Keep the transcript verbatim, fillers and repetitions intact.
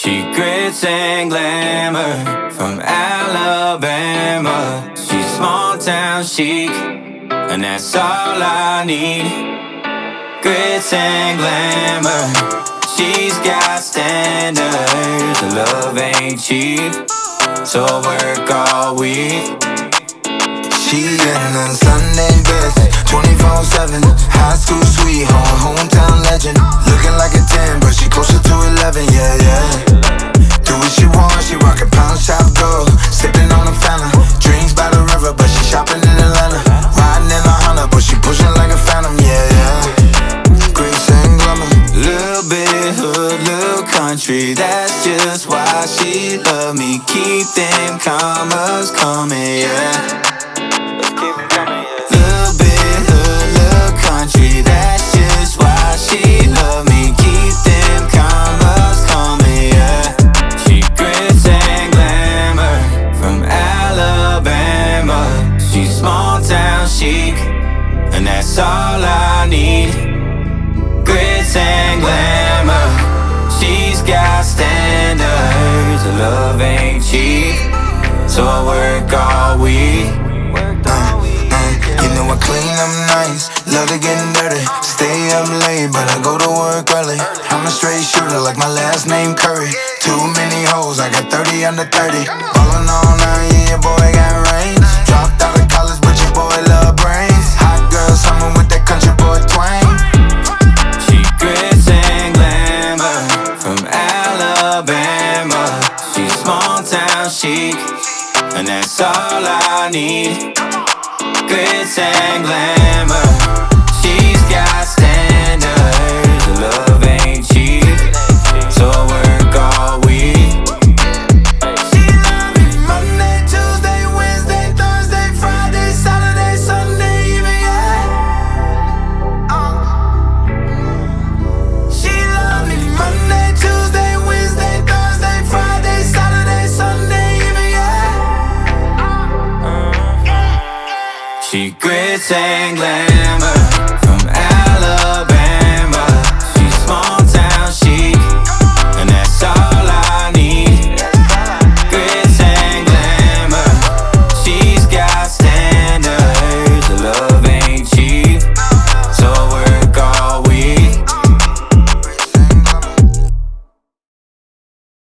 She grits and glamour from Alabama. She's small town chic, and that's all I need. Grits and glamour, she's got standards. Her love ain't cheap, so I work all week. She in a Sunday best, twenty-four seven. High school sweetheart, hometown legend. Looking like a ten, but she closer to eleven, yeah, yeah. Do what she wants, she rockin' pound shop gold. Sippin' on a fountain, drinks by the river, but she shopping in Atlanta. Riding in a Honda, but she pushin' like a phantom, yeah, yeah. Grace and glamour, Little bit hood, little country, that's just why she love me. Keep them commas coming, yeah. Little bit hood, little country, that's just why she love me. Keep them commas coming, yeah. She grits and glamour from Alabama. She's small town chic, and that's all I need. Grits and glamour, she's got standards. Her love ain't cheap, so I work all week. you know I clean up nice, love to get dirty. Stay up late, but I go to work early. I'm a straight shooter like my last name Curry. Too many hoes, I got thirty under thirty. Ballin' all night, yeah, your boy got range. Dropped out of college, but your boy love brains. Hot girl summer with that country boy twang. She grits and glamour from Alabama. She's small town chic, and that's all I need. Grits and glamour, she's got standards. Her love ain't cheap, so I work all week. She love me Monday, Tuesday, Wednesday, Thursday, Friday, Saturday, Sunday, even, yeah. Uh. She love me Monday, Tuesday, Wednesday, Thursday, Friday, Saturday, Sunday, even, yeah. She grits and glamour